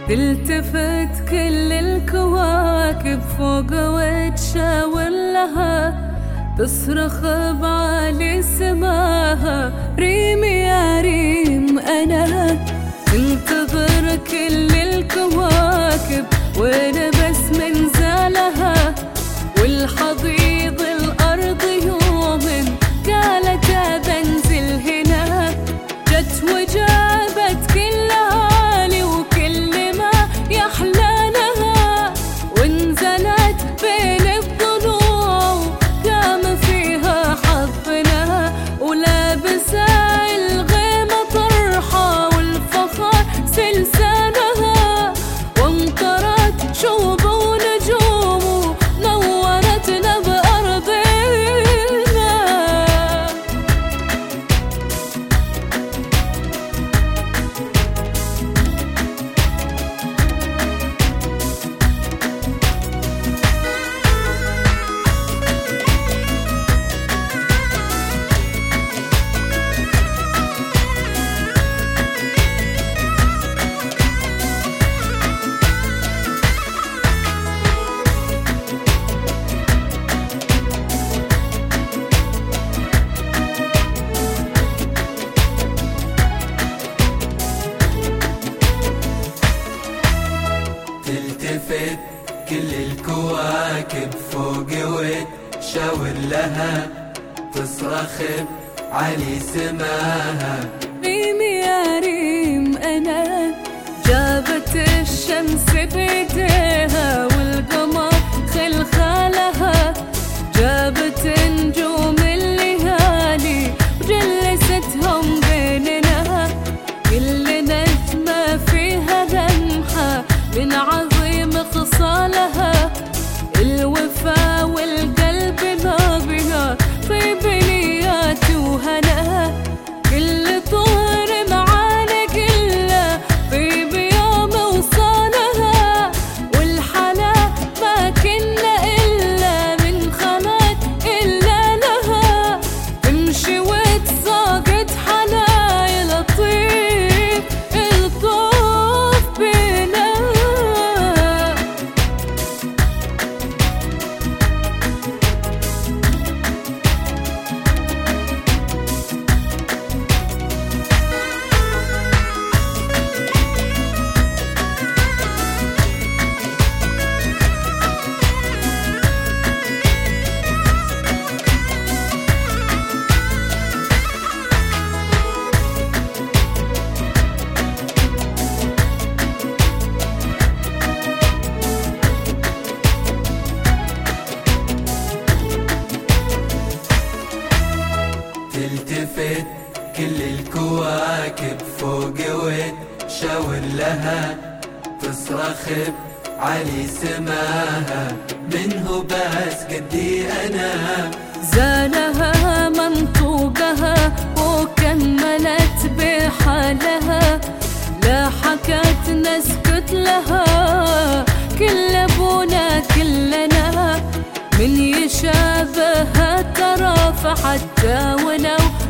تلتفت كل الكواكب فوق وتشاور لها، تصرخ بعلي سماها ريمي يا ريم أنا. تنتظر كل الكواكب وأنا بس من زالها، والحضيض الأرض يوم قالت بنزل هنا. جت وجابت كل أهالي وكل ما يحلى لها، وانزلت بين الضلوع قام فيها حظنا، ولابسة الغيمة طرحة والفخر سلسانها، وامطرت شوب ونجوم ونورتنا بأرضنا. تلتفت كل الكواكب فوق وتشاور لها، تصرخ بعلي سماها ريم يا ريم أنا. جابت الشمس بيديها والقمر خلخالها، جابت نجوم الليالي وجلستهم بيننا، كل نجمة فيها لمحة من عظيم خصالها، الوفا والقلب نابها طيب نيات وهنا، كل طهر معانا كله طيب يوم وصالها، والحلا ما كنا إلا من خلق إلا لها، تمشي وتساقط حلايا لطيف الطوف بينا. تلتفت كل الكواكب فوق وتشاور لها، تصرخ بعلي سماها منه بس قدي أنا. زالها منطوقها وكملت بحالها، لا حكت نسكت لها كل أبونا كلنا، من يشابه ترى فحتى ولو